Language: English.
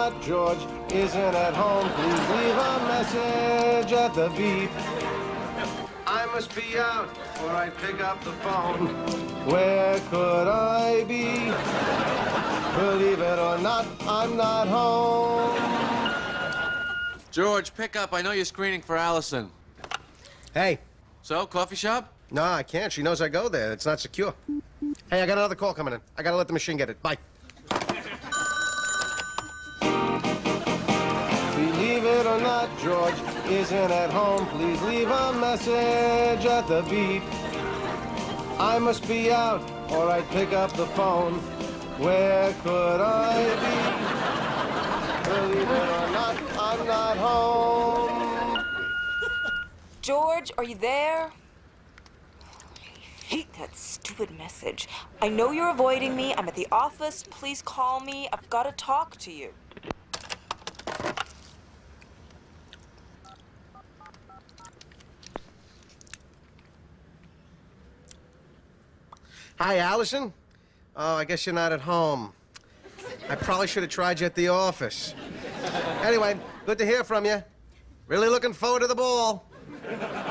not, George isn't at home. Please leave a message at the beep. I must be out, or I'd pick up the phone. Where could I be? Believe it or not, I'm not home. George, pick up. I know you're screening for Allison. Hey. So, coffee shop? No, I can't. She knows I go there. It's not secure. Hey, I got another call coming in. I gotta let the machine get it. Bye. Believe it or not, George isn't at home. Please leave a message at the beep. I must be out, or I'd pick up the phone. Where could I be? Believe it or not, I'm not home. George, are you there? I hate that stupid message. I know you're avoiding me. I'm at the office. Please call me. I've got to talk to you. Hi, Allison. Oh, I guess you're not at home. I probably should have tried you at the office. Anyway, good to hear from you. Really looking forward to the ball.